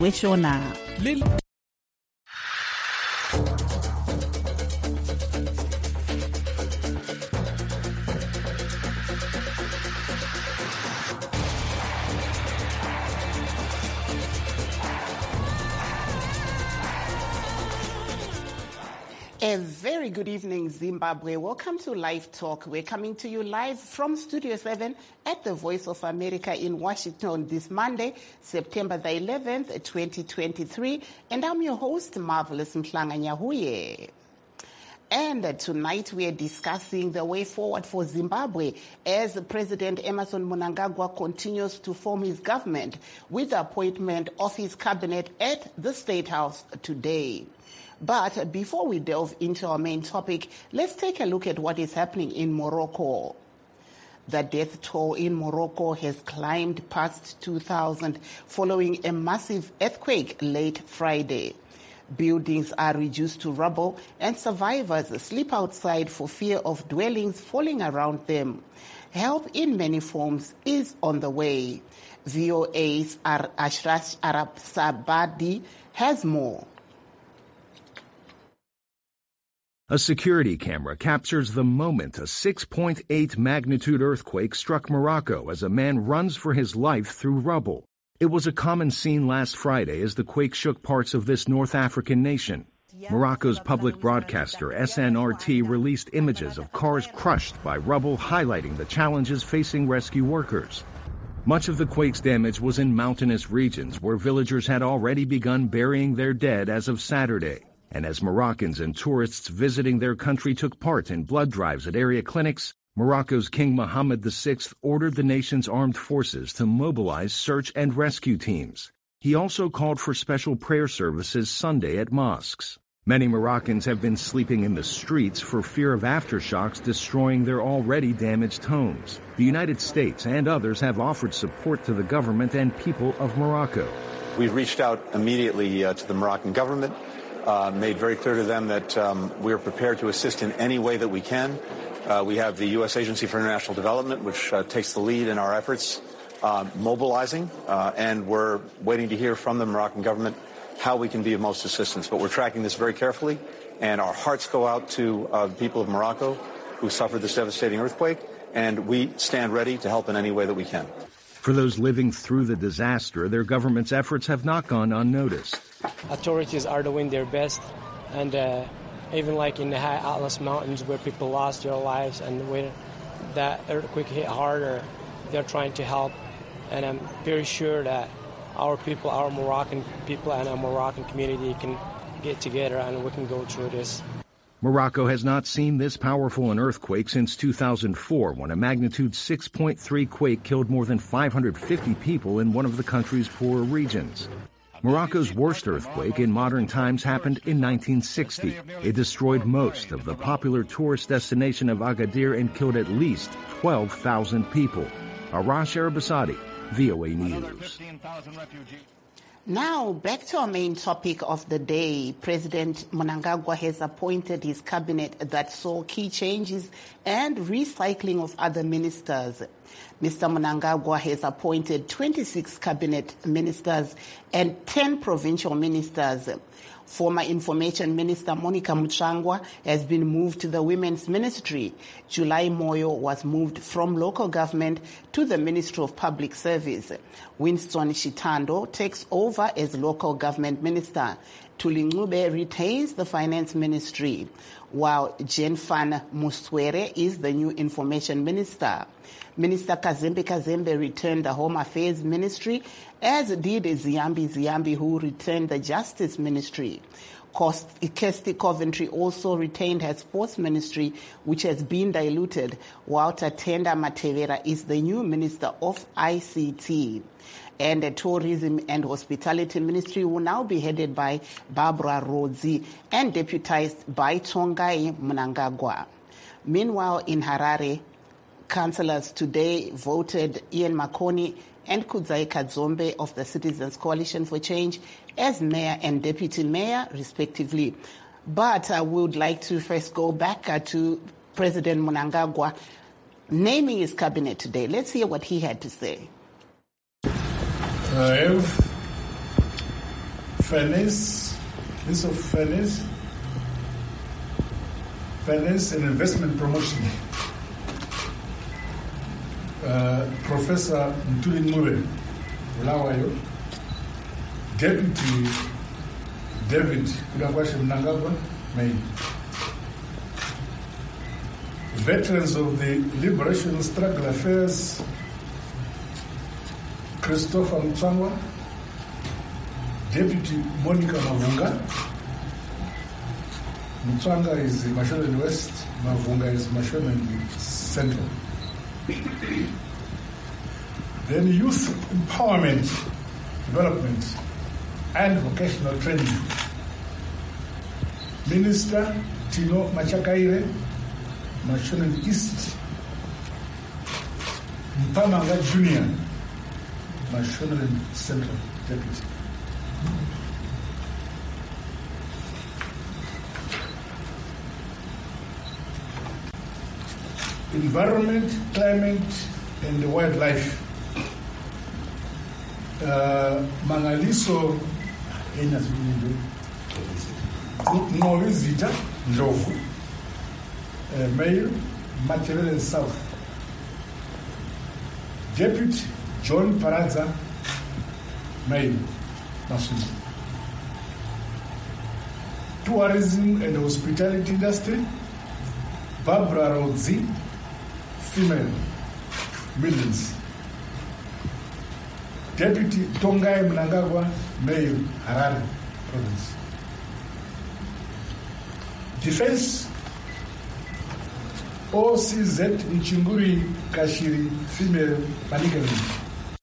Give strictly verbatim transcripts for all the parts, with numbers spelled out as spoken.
Weshona. Lil A very good evening, Zimbabwe. Welcome to Live Talk. We're coming to you live from Studio seven at the Voice of America in Washington this Monday, September the eleventh, twenty twenty-three. And I'm your host, Marvelous Mhlanga Nyahuye. And tonight we are discussing the way forward for Zimbabwe as President Emmerson Mnangagwa continues to form his government with the appointment of his cabinet at the State House today. But before we delve into our main topic, let's take a look at what is happening in Morocco. The death toll in Morocco has climbed past two thousand following a massive earthquake late Friday. Buildings are reduced to rubble and survivors sleep outside for fear of dwellings falling around them. Help in many forms is on the way. V O A's Ashrash Arab Sabadi has more. A security camera captures the moment a six point eight magnitude earthquake struck Morocco as a man runs for his life through rubble. It was a common scene last Friday as the quake shook parts of this North African nation. Morocco's public broadcaster S N R T released images of cars crushed by rubble, highlighting the challenges facing rescue workers. Much of the quake's damage was in mountainous regions where villagers had already begun burying their dead as of Saturday. And as Moroccans and tourists visiting their country took part in blood drives at area clinics, Morocco's King Mohammed the sixth ordered the nation's armed forces to mobilize search and rescue teams. He also called for special prayer services Sunday at mosques. Many Moroccans have been sleeping in the streets for fear of aftershocks destroying their already damaged homes. The United States and others have offered support to the government and people of Morocco. We've reached out immediately uh, to the Moroccan government. Uh, made very clear to them that um, we're prepared to assist in any way that we can. Uh, we have the U S Agency for International Development, which uh, takes the lead in our efforts, uh, mobilizing, uh, and we're waiting to hear from the Moroccan government how we can be of most assistance. But we're tracking this very carefully, and our hearts go out to uh, the people of Morocco who suffered this devastating earthquake, and we stand ready to help in any way that we can. For those living through the disaster, their government's efforts have not gone unnoticed. Authorities are doing their best, and uh, even like in the High Atlas Mountains where people lost their lives and where that earthquake hit harder, they're trying to help. And I'm very sure that our people, our Moroccan people and our Moroccan community can get together and we can go through this. Morocco has not seen this powerful an earthquake since two thousand four, when a magnitude six point three quake killed more than five hundred fifty people in one of the country's poorer regions. Morocco's worst earthquake in modern times happened in nineteen sixty. It destroyed most of the popular tourist destination of Agadir and killed at least twelve thousand people. Arash Arabasadi, V O A News. Now, back to our main topic of the day. President Mnangagwa has appointed his cabinet that saw key changes and recycling of other ministers. Mister Mnangagwa has appointed twenty-six cabinet ministers and ten provincial ministers. Former Information Minister Monica Muchangwa has been moved to the Women's Ministry. July Moyo was moved from local government to the Ministry of Public Service. Winston Shitando takes over as local government minister. Tulingube retains the Finance Ministry, while Jenfan Muswere is the new Information Minister. Minister Kazembe Kazembe returned the Home Affairs Ministry, as did Ziyambi Ziyambi, who returned the Justice Ministry. Kirsty Coventry also retained her Sports Ministry, which has been diluted, while Tatenda Matevera is the new Minister of I C T. And the Tourism and Hospitality Ministry will now be headed by Barbara Rodzi and deputized by Tongai Mnangagwa. Meanwhile, in Harare, councillors today voted Ian Makoni and Kudzai Kadzombe of the Citizens Coalition for Change as mayor and deputy mayor, respectively. But I would like to first go back uh, to President Mnangagwa naming his cabinet today. Let's hear what he had to say. I have Finance, Minister of Finance, Finance and Investment Promotion, uh, Professor Ntuli Mure, Bulawayo, Deputy David Kudakwashi Mnangagwa, May. Veterans of the Liberation Struggle Affairs, Christopher Mtsangwa, Deputy Monica Mavunga. Mtsanga is Mashonaland West, Mavunga is Mashonaland Central. Then Youth Empowerment, Development and Vocational Training. Minister Tino Machakaire, Mashonaland East. Mpamanga Junior, Mashonaland Central Deputy. Environment, climate, and wildlife. Uh, Mangaliso Novizita, Njovu, uh, Mayor, Makerere South. Deputy John Paraza, Mayor, Masuzi. Tourism and Hospitality Industry, Barbara Rodzi, female, millions. Deputy Tongai Mnangagwa, Mayor, Harare Province. Defense, O C Z Nchinguri Kashiri, female, Manigali.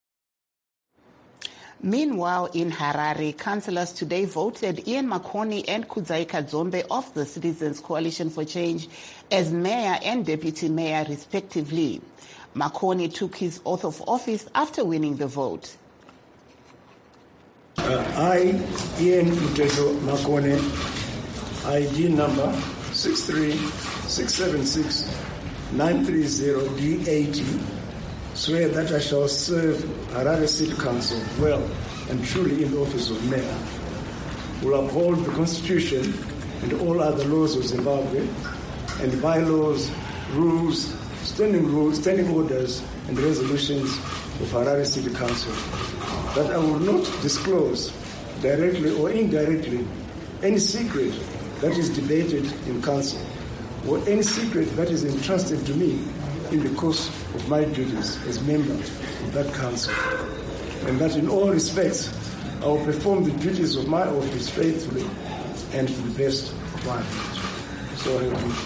Meanwhile, in Harare, councillors today voted Ian Makoni and Kudzai Kadzombe of the Citizens Coalition for Change as mayor and deputy mayor, respectively. Makoni took his oath of office after winning the vote. Uh, I, Ian Muteto Makoni, I D number six three six seven six nine three zero D eighty, swear that I shall serve Harare City Council well and truly in the office of mayor, will uphold the Constitution and all other laws of Zimbabwe, and bylaws, rules, standing rules, standing orders, and resolutions of Harare City Council. That I will not disclose, directly or indirectly, any secret that is debated in council, or any secret that is entrusted to me in the course of my duties as member of that council, and that in all respects I will perform the duties of my office faithfully and to the best of my ability. So help me.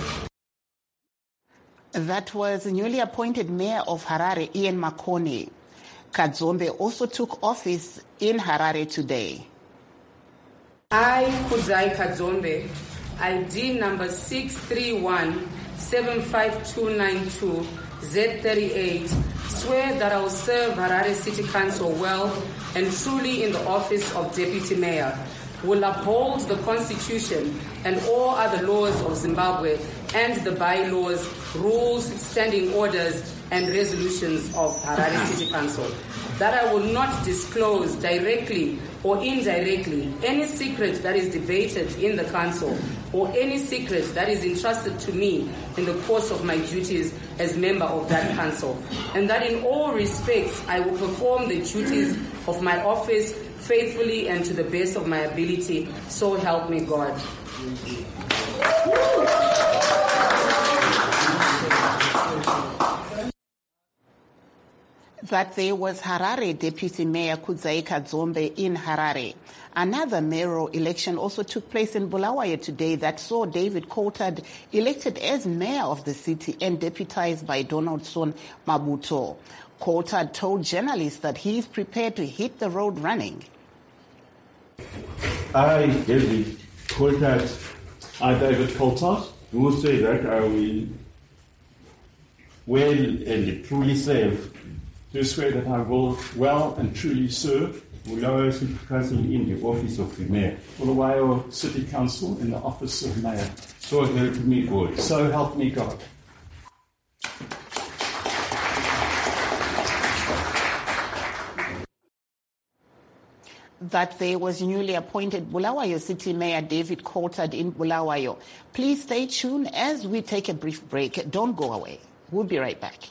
That was newly appointed mayor of Harare, Ian Makoni. Kadzombe also took office in Harare today. I, Kudzai Kadzombe, I D number six three one seven five two nine two Z thirty-eight, swear that I will serve Harare City Council well and truly in the office of Deputy Mayor, will uphold the Constitution and all other laws of Zimbabwe and the bylaws, rules, standing orders, and resolutions of Harare City Council. That I will not disclose directly or indirectly any secret that is debated in the council or any secret that is entrusted to me in the course of my duties as member of that council. And that in all respects I will perform the duties of my office faithfully and to the best of my ability. So help me God. That there was Harare Deputy Mayor Kudzai Kadzombe in Harare. Another mayoral election also took place in Bulawayo today that saw David Coulthard elected as mayor of the city and deputized by Donaldson Mabuto. Coulthard told journalists that he is prepared to hit the road running. I, David Coulthard, I, David Coulthard, will say that I will well and truly serve. To swear that I will well and truly serve Bulawayo City Council in the office of the Mayor. Bulawayo City Council in the office of Mayor. So help me God. So help me God. that there was newly appointed Bulawayo City Mayor David Coulthard in Bulawayo. Please stay tuned as we take a brief break. Don't go away. We'll be right back.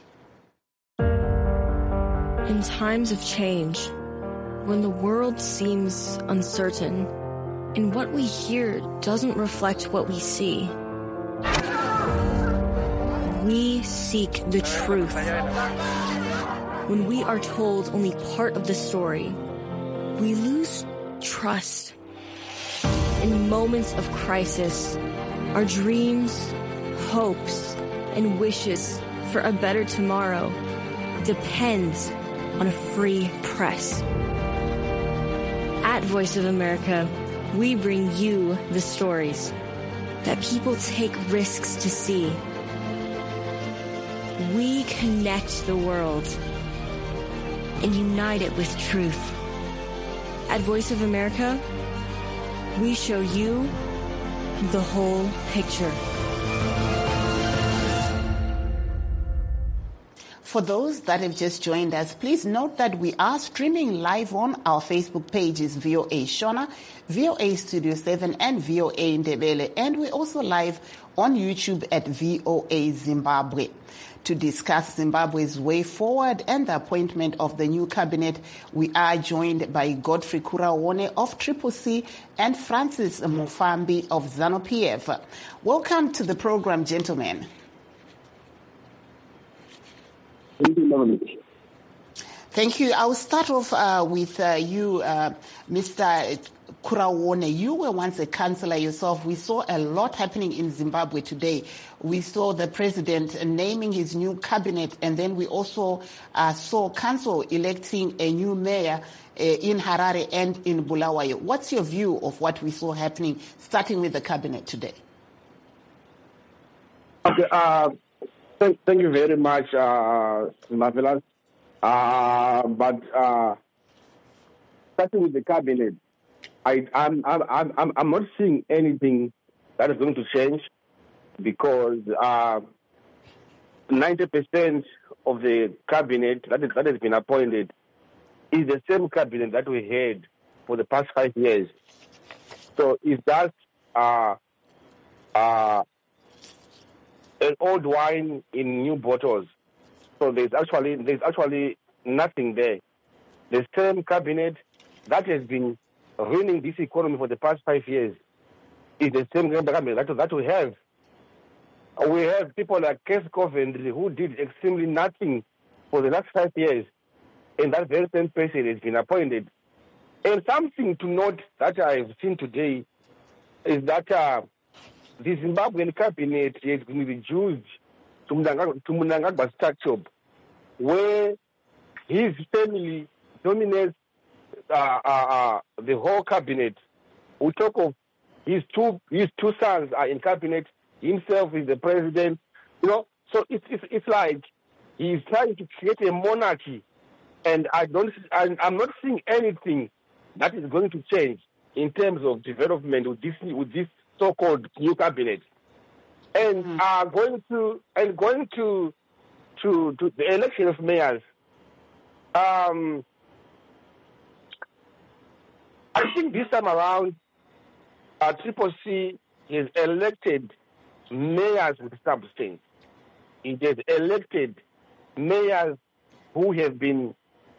In times of change, when the world seems uncertain and what we hear doesn't reflect what we see, we seek the truth. When we are told only part of the story, we lose trust. In moments of crisis, our dreams, hopes, and wishes for a better tomorrow depends on a free press. At Voice of America, we bring you the stories that people take risks to see. We connect the world and unite it with truth. At Voice of America, we show you the whole picture. For those that have just joined us, please note that we are streaming live on our Facebook pages, V O A Shona, V O A Studio seven, and V O A Ndebele. And we're also live on YouTube at V O A Zimbabwe. To discuss Zimbabwe's way forward and the appointment of the new cabinet, we are joined by Godfrey Kuraone of Triple C and Francis Mufambi of ZANU-P F. Welcome to the program, gentlemen. Thank you. I'll start off uh, with uh, you, uh, Mister Kuraone. You were once a councillor yourself. We saw a lot happening in Zimbabwe today. We saw the president naming his new cabinet, and then we also uh, saw council electing a new mayor uh, in Harare and in Bulawayo. What's your view of what we saw happening, starting with the cabinet today? Okay. Uh Thank, thank you very much, uh, Marvelous. Uh, but uh, starting with the cabinet, I, I'm, I'm, I'm, I'm not seeing anything that is going to change because uh, ninety percent of the cabinet that, is, that has been appointed is the same cabinet that we had for the past five years. So it's just uh, uh, an old wine in new bottles. So there's actually there's actually nothing there. The same cabinet that has been ruining this economy for the past five years is the same cabinet that, that we have. We have people like Kes Coventry who did extremely nothing for the last five years, and that very same person has been appointed. And something to note that I've seen today is that uh, the Zimbabwean cabinet has been reduced to Mnangagwa's structure, where his family dominates uh, uh, uh, the whole cabinet. We talk of his two his two sons are in cabinet. Himself is the president. You know, so it's it's, it's like he's trying to create a monarchy, and I don't I, I'm not seeing anything that is going to change in terms of development with this with this so-called new cabinet, and mm-hmm. are going to and going to to to the election of mayors. Um, I think this time around, uh, Triple C has elected mayors with substance. It has elected mayors who have been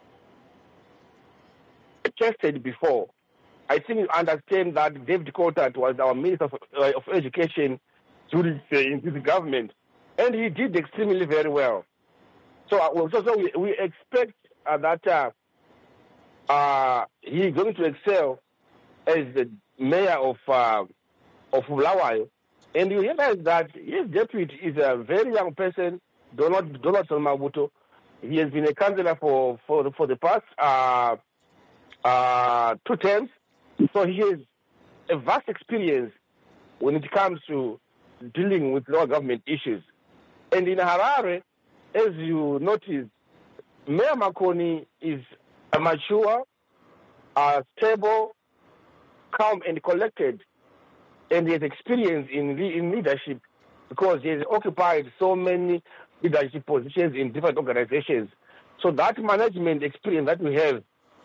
tested before. I think you understand that David Coulthard was our Minister of, uh, of Education during uh, this government, and he did extremely very well. So, uh, so, so we, we expect uh, that uh, uh, he's going to excel as the mayor of uh, of Bulawayo. And you realize that his deputy is a very young person, Donald Donaldson Mabuto. He has been a councillor for for for the past uh, uh, two terms. So he has a vast experience when it comes to dealing with local government issues. And in Harare, as you notice, Mayor Makoni is a mature, uh, stable, calm and collected, and he has experience in, in leadership because he has occupied so many leadership positions in different organizations. So that management experience that we have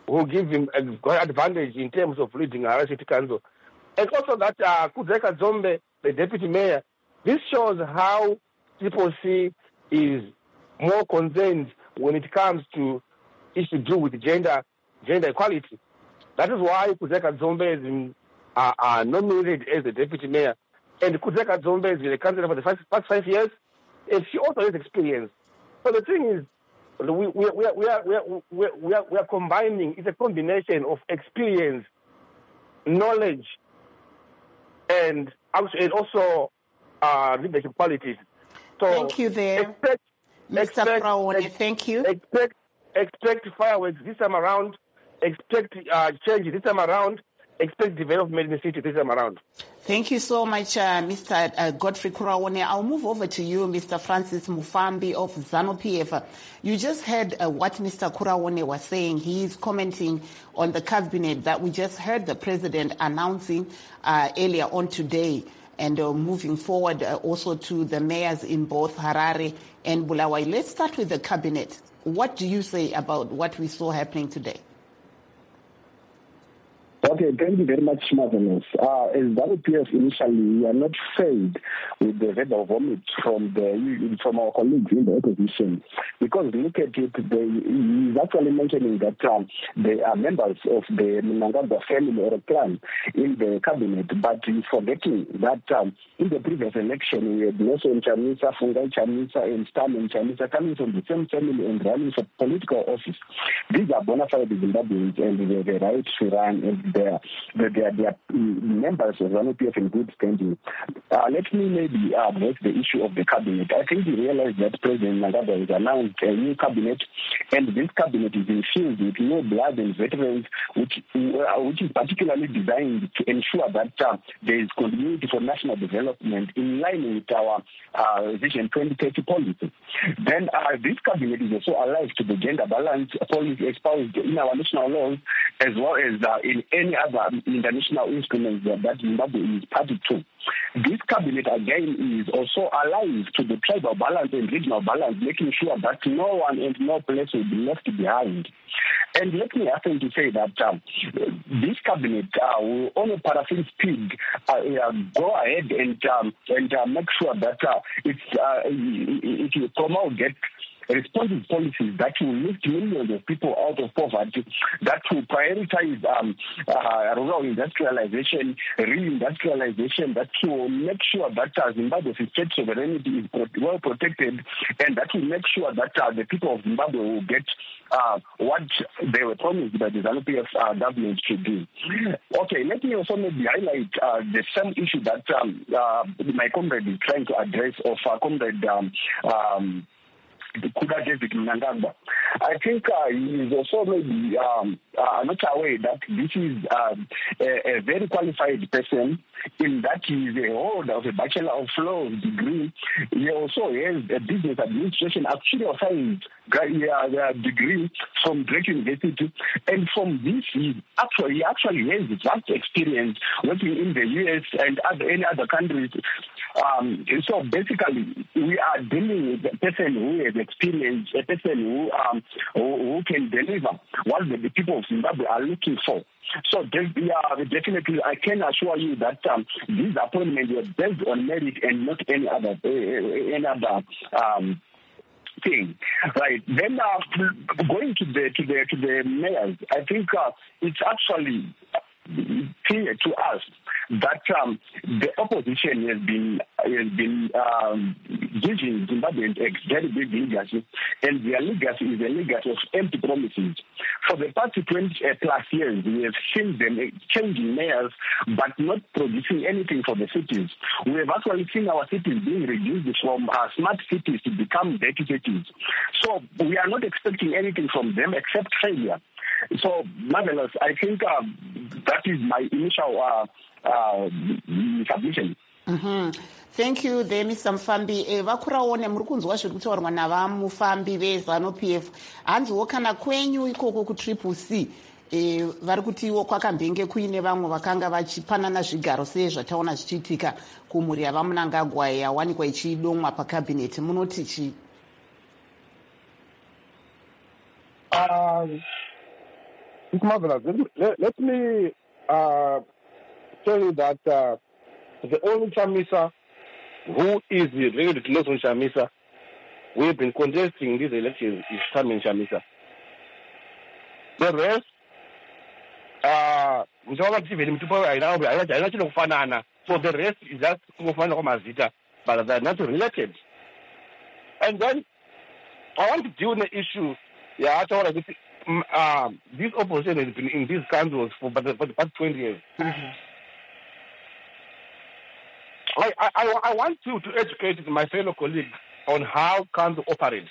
who give him a great advantage in terms of leading Harare City Council. And also that uh, Kudzai Kadzombe, the deputy mayor, this shows how people see is more concerned when it comes to issues to do with gender gender equality. That is why Kudzai Kadzombe is in, uh, uh, nominated as the deputy mayor. And Kudzai Kadzombe has been a councillor for the past, past five years, and she also has experience. So the thing is, we, we, we, are, we, are, we, are, we, are, we, are, we are combining, it's a combination of experience, knowledge, and, and also uh, leadership qualities. So thank you there, expect, Mister expect, Kuraone. ex, thank you. Expect, expect fireworks this time around, expect uh, change this time around, expect development in the city this time around. Thank you so much, uh, Mister Uh, Godfrey Kuraone. I'll move over to you, Mister Francis Mufambi of ZANU-P F. You just heard uh, what Mister Kuraone was saying. He is commenting on the cabinet that we just heard the president announcing uh, earlier on today, and uh, moving forward uh, also to the mayors in both Harare and Bulawayo. Let's start with the cabinet. What do you say about what we saw happening today? Okay, thank you very much, Marvelous. Uh, as ZANU-P F initially, we are not afraid with the verbal vomit from the from our colleagues in the opposition, because look at it, they, he's actually mentioning that um, they are members of the Mnangagwa family or clan in the cabinet, but he's forgetting that um, in the previous election, we had Nelson Chamisa, Fungai Chamisa, and Stalin Chamisa coming from the same family and running for political office. These are bona fide Zimbabweans, and they have the right to run, and they are, they are, they are members of ZANU-P F in good standing. Uh, let me maybe uh, make the issue of the cabinet. I think we realize that President Mnangagwa has announced a new cabinet, and this cabinet is infused with new blood and veterans, which, uh, which is particularly designed to ensure that uh, there is continuity for national development in line with our uh, Vision twenty thirty policy. Then uh, this cabinet is also alive to the gender balance policy espoused in our national laws, as well as uh, in any other international instruments that, that Zimbabwe is party to. This cabinet, again, is also alive to the tribal balance and regional balance, making sure that no one and no place will be left behind. And let me happen to say that um, this cabinet uh, will, on a paraffin speed, uh, uh, go ahead and um, and uh, make sure that uh, it's uh, it will promote get responsive policies that will lift millions of people out of poverty, that will prioritize um, uh, rural industrialization, reindustrialization, that will make sure that uh, Zimbabwe's state sovereignty is well protected, and that will make sure that uh, the people of Zimbabwe will get uh, what they were promised by the ZANU-P F uh, government to do. Okay, let me also maybe highlight uh, the same issue that um, uh, my comrade is trying to address, of uh, comrade um, um, Kuda David Mnangagwa. I think uh, he is also maybe um, uh, not aware that this is um, a, a very qualified person, in that he is a holder of a Bachelor of Laws degree. He also has a business administration actuarial science uh, degree from Drake University, and from this he actually, he actually has vast experience working in the U S and other, any other countries. Um, so basically, we are dealing with a person who has experience, a person who um, who, who can deliver what the, the people of Zimbabwe are looking for. So yeah, definitely, I can assure you that um, these appointments were based on merit and not any other uh, any other. Um, thing, right? Then uh, going to the to the to the mayors, I think uh, it's actually clear to us that um, the opposition has been has been um, giving Zimbabweans a very big legacy, and their legacy is a legacy of empty promises. For the past twenty plus years, we have seen them changing mayors, but not producing anything for the cities. We have actually seen our cities being reduced from uh, smart cities to become dirty cities. So we are not expecting anything from them except failure. So, Marvelous, I think uh, that is my initial uh, uh, submission. Mm-hmm. Thank you there, Mister Mufambi. Eh, vakuraone muri kunzwa zviri kutaurwa navamufambi veZANU-P F. Hanziwo kana kwenyu ikoko kutriple C eh, vari kutiwo kwakambenge kuine vamwe vakanga vachipanana zvigaro sei zvataona zvichiitika kumhuri yavaMnangagwa yawanikwa ichidomwa pakabhineti, munoti chii? Uh, It's marvelous. Let me, let, let me uh, tell you that uh, the only Chamisa who is related to Nelson Chamisa, we have been contesting these elections, is Carmen Chamisa. The rest, uh, so the rest is just Mazita, but they're not related. And then I want to deal with the issue. Yeah, I thought this, uh, this opposition has been in these councils for, for the past twenty years. Mm-hmm. I, I, I want you to educate my fellow colleagues on how council operates.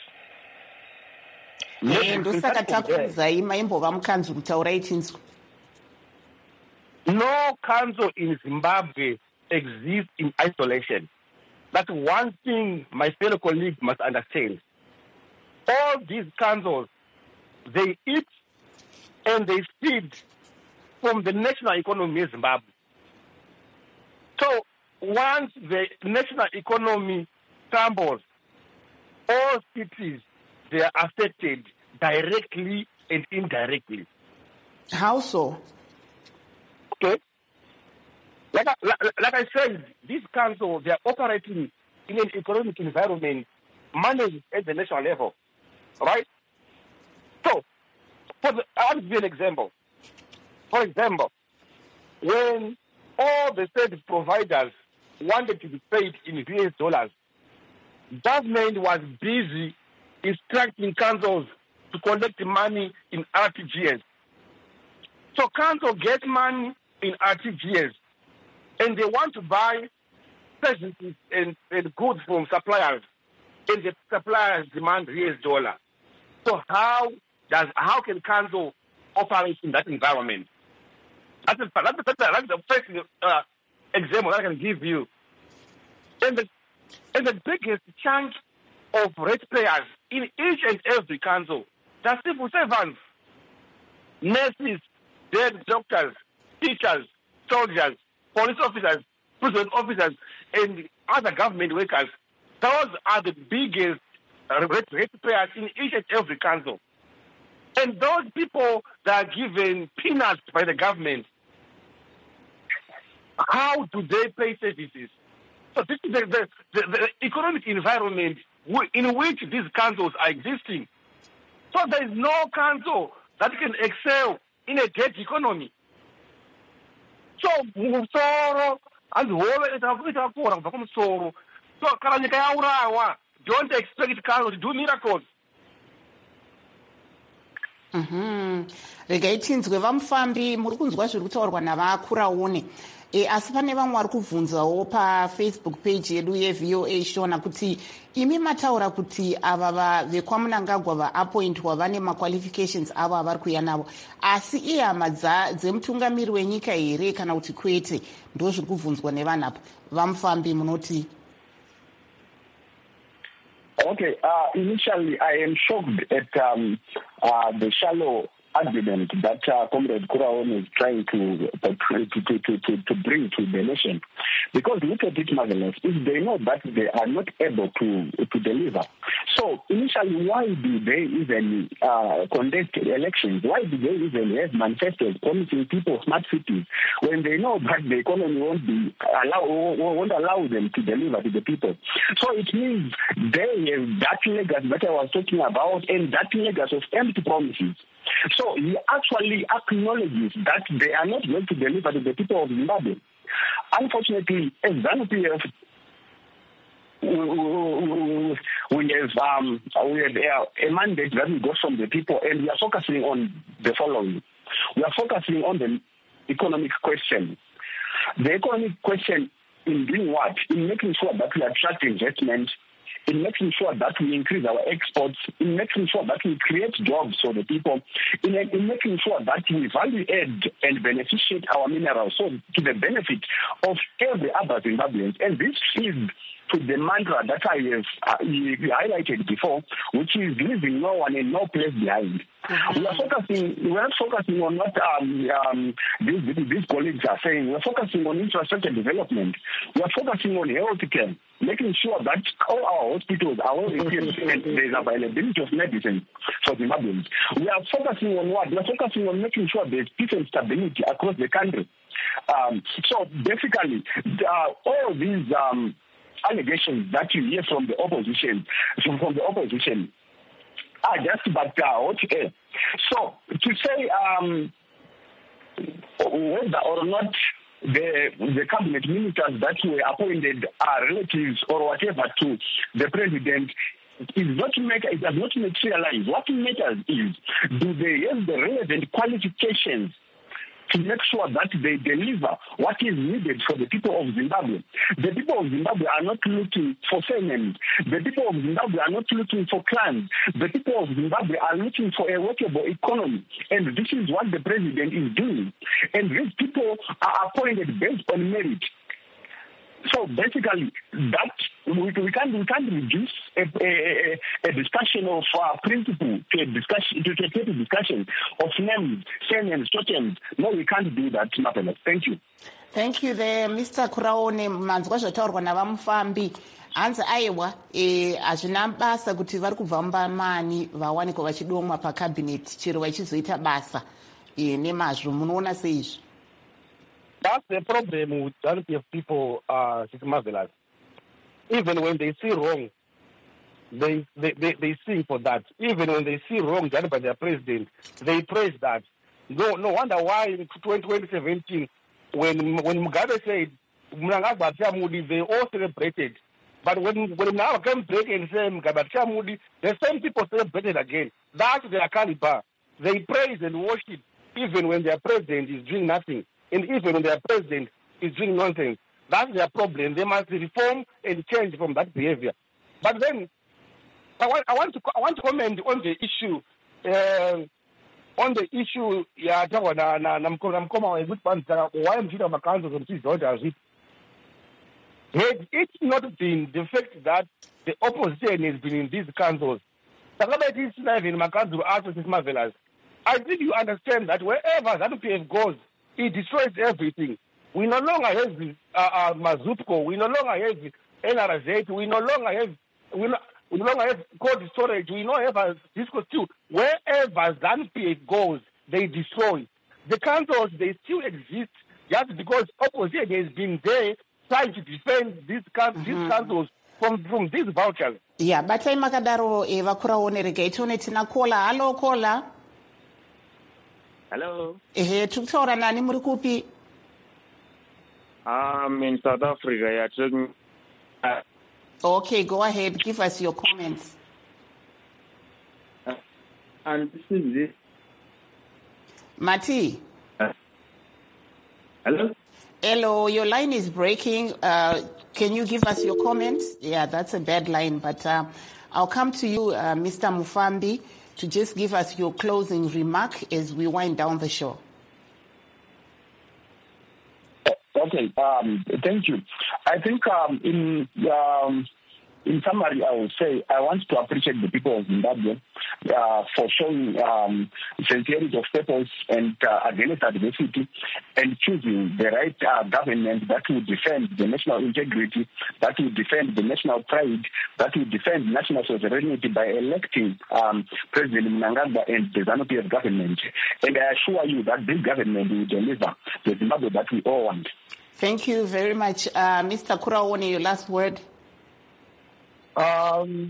No council in Zimbabwe exists in isolation. That's one thing my fellow colleagues must understand. All these councils, they eat and they feed from the national economy of Zimbabwe. So once the national economy crumbles, all cities, they are affected directly and indirectly. How so? Okay. Like I, like, like I said, these councils, they are operating in an economic environment managed at the national level, right? So, for the, I'll give you an example. For example, when all the service providers wanted to be paid in U S dollars, government was busy instructing councils to collect money in R T G S. So council get money in R T G S, and they want to buy services and, and goods from suppliers, and the suppliers demand U S dollar. So how does how can council operate in that environment? That's, a, that's, a, that's the first uh, example that I can give you. And the, and the biggest chunk of ratepayers in each and every council, are civil servants, nurses, dead doctors, teachers, soldiers, police officers, prison officers, and other government workers. Those are the biggest ratepayers in each and every council. And those people that are given peanuts by the government, how do they pay services? So this is the, the, the, the economic environment in which these councils are existing. So there is no council that can excel in a dead economy. So Musoro and Musoro. So don't expect council to do miracles. Mhm. Regai tinzwe vamufambi muri kunzwa zviri kutaurwa navakuraone. E, asi pane vamwe vari kubvunzawo pafacebook page yedu yeV O A shona kuti imi mataura kuti ava vekwaMunangagwa vaappointwa vane maqualifications avo avari kuuya navo, asi ihama dzemutungamiri wenyika here kana kuti kwete? Ndo zviri kubvunzwa nevanhu apa. Vamufambi munoti? Okay, uh, initially I am shocked at um, uh, the shallow argument that uh, Comrade Kuraone is trying to, to, to, to, to, to bring to the nation. Because look at it, marvelous, if they know that they are not able to, to deliver. So initially, why do they even uh, conduct elections? Why do they even have manifestos promising people smart cities when they know that the economy won't be allow won't allow them to deliver to the people? So it means they have that legacy that I was talking about, and that legacy of empty promises. So he actually acknowledges that they are not going to deliver to the people of Zimbabwe. Unfortunately, as ZANU-P F, we have um, we have a mandate that we got from the people, and we are focusing on the following. We are focusing on the economic question. The economic question in doing what? In making sure that we attract investment, in making sure that we increase our exports, in making sure that we create jobs for the people, in, in making sure that we value add and beneficiate our minerals so to the benefit of every other Zimbabweans. And this is to the mantra that I have uh, highlighted before, which is leaving no one and no place behind. Mm-hmm. We are focusing. We are focusing on what um, um, these, these colleagues are saying. We are focusing on infrastructure development. We are focusing on health care, making sure that all our hospitals are well equipped and there is availability of medicine for Zimbabweans. We are focusing on what? We are focusing on making sure there is peace and stability across the country. Um, so basically, uh, all these um, allegations that you hear from the opposition, from the opposition, are just but uh, hot air. So to say um, whether or not the the cabinet ministers that were appointed are relatives or whatever to the president is not make it does not materialize. What matters is, do they have the relevant qualifications to make sure that they deliver what is needed for the people of Zimbabwe? The people of Zimbabwe are not looking for surnames. The people of Zimbabwe are not looking for clans. The people of Zimbabwe are looking for a workable economy. And this is what the president is doing. And these people are appointed based on merit. So basically, that we, we can't we can't reduce a, a, a discussion of uh, principle to a discussion to, to, to a discussion of names, surnames, totems. No, we can't do that, Marvelous. Thank you. Thank you there, Mister Kuraone. Manzwa zvotaurwa navamufambi hanzi aiwa hazvina basa kuti vari kubva mubamani vawanikwa vachidomwa pakabineti chero vachizoita basa nemazvo. Munoona seizvi? That's the problem with majority of people, uh, Marvelous. Even when they see wrong, they, they, they, they sing for that. Even when they see wrong done by their president, they praise that. No, no wonder why in twenty seventeen, when when Mugabe said, Mnangagwa Chamudi, they all celebrated. But when when now came back and say Mugabe Chamudi, the same people celebrated again. That's their caliber. They praise and worship even when their president is doing nothing. And even when their president is doing nonsense. That's their problem. They must reform and change from that behavior. But then, I want, I want to I want to comment on the issue, uh, on the issue. Yeah, na na na mkoma good man. Why am I my council from this Georgia? Had it not been the fact that the opposition has been in these councils, the is live in my council after this Marvelous. I think you understand that wherever that P F goes, it destroys everything. We no longer have uh, uh, Mazupco. We no longer have N R Z. We no longer have we no, we no longer have cold storage. We no have a disco stew. Wherever ZANU-P F goes, they destroy. The councils, they still exist just because opposition has been there trying to defend these mm-hmm. these councils from from these vouchers. Yeah, but I makadaro eva kuraone regaitone tina kola. Hello, kola. Hello. Eh, tukutaura nani muri kupi? I'm in South Africa. Yeah. Uh, okay, go ahead. Give us your comments. Uh, and this is it. Mati. Uh, hello. Hello, your line is breaking. Uh, can you give us your comments? Yeah, that's a bad line, but uh, I'll come to you, uh, Mister Mufambi, to just give us your closing remark as we wind down the show. Okay, um, thank you. I think um, in um, in summary, I would say I want to appreciate the people of Zimbabwe uh, for showing um, sincerity of purpose and uh, against adversity and choosing the right uh, government that will defend the national integrity, that will defend the national pride, that will defend national sovereignty by electing um, President Mnangagwa and the ZANU-P F government. And I assure you that this government will deliver the Zimbabwe that we all want. Thank you very much. Uh, Mister Kuraone, your last word. Um,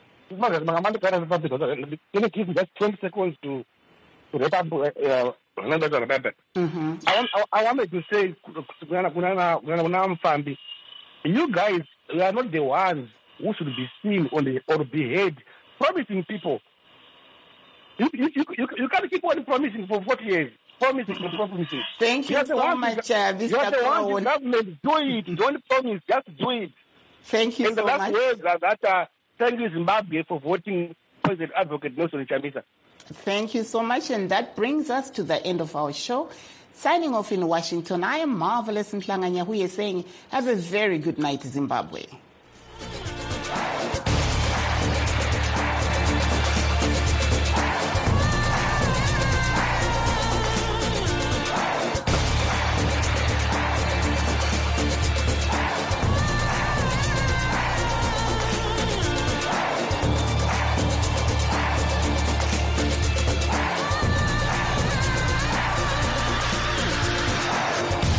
can you give me just twenty seconds to, to wrap up? Uh, mm-hmm. I, want, I, I wanted to say, you guys, you are not the ones who should be seen on the, or be heard promising people. You, you, you, you, you can't keep on promising for forty years. Promising and promising. Thank you, you so much, uh, Mister You are the one in government. Do it. Don't promise. Just do it. Thank you and so the last much. Word that, that uh, thank you, Zimbabwe, for voting President Advocate Nelson Chamisa. Thank you so much. And that brings us to the end of our show. Signing off in Washington, I am Marvelous Mhlanganya, who is saying, have a very good night, Zimbabwe.